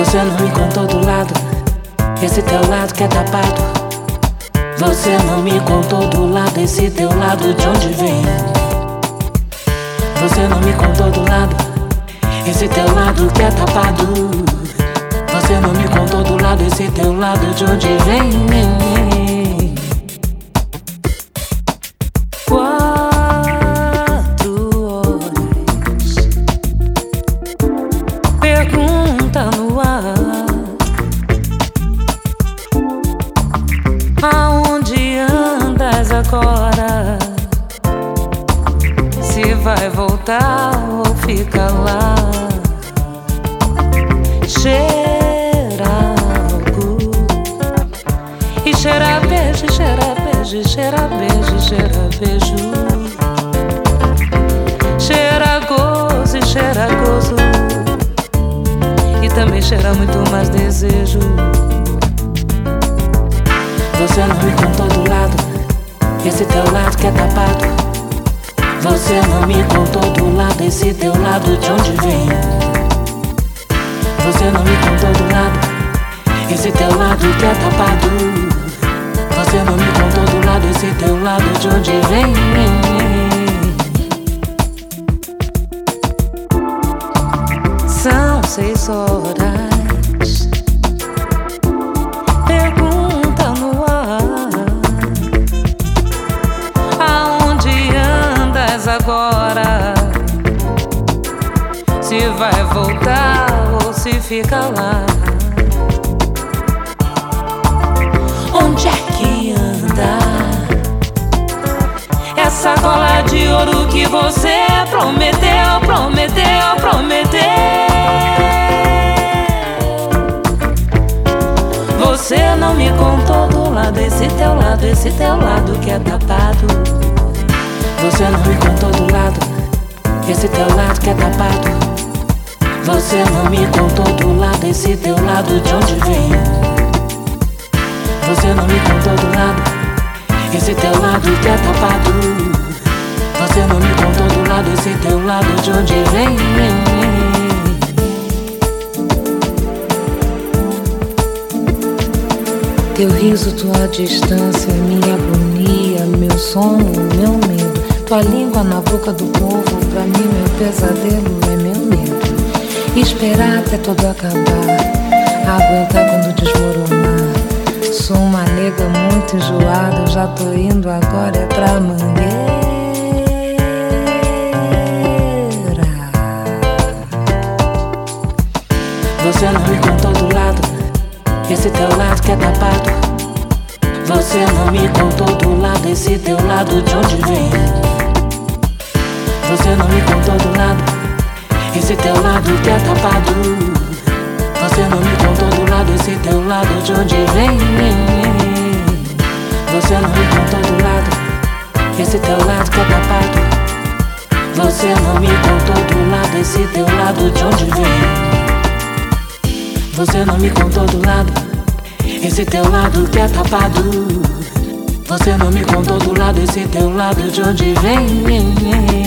Você não me contou do lado, esse teu lado que é tapado. Você não me contou do lado, esse teu lado de onde vem. Você não me contou do lado, esse teu lado que é tapado. Você não me contou do lado, esse teu lado de onde vem. 4 horas, pergunta no ar: aonde andas agora? Se vai voltar ou fica lá? Cheira algo e cheira beijo, cheira beijo, cheira beijo, cheira beijo. Cheira gozo e cheira gozo, e também cheira muito mais desejo. Você não me contou do lado, esse teu lado que é tapado. Você não me contou do lado, esse teu lado de onde vem. Você não me contou do lado, esse teu lado que é tapado. Você não me contou do lado, esse teu lado de onde vem. São 6 horas, pergunta no ar: aonde andas agora? Se vai voltar ou se fica lá? Onde é que anda essa cola de ouro que você prometeu, prometeu, prometeu? Você não me contou do lado, esse teu lado que é tapado. Você não me contou do lado, esse teu lado que é tapado. Você não me contou do lado, esse teu lado de onde vem. Você não me contou do lado, esse teu lado que é tapado. Você não me contou do lado, esse teu lado de onde vem. Teu riso, tua distância, minha agonia, meu sono, meu medo. Tua língua na boca do povo, pra mim meu pesadelo é meu medo. Esperar até tudo acabar, aguentar quando desmoronar. Sou uma nega muito enjoada, eu já tô indo agora é pra Mangueira. Você não me contou do lado, esse teu lado que é tapado. Você não me contou do lado, esse teu lado de onde vem. Você não me contou do lado, esse teu lado que é tapado. Você não me contou do lado, esse teu lado de onde vem. Você não me contou do lado, esse teu lado que é tapado. Você não me contou do lado, esse teu lado de onde vem. Você não me contou do lado, esse teu lado que é tapado. Você não me contou do lado, esse teu lado de onde vem.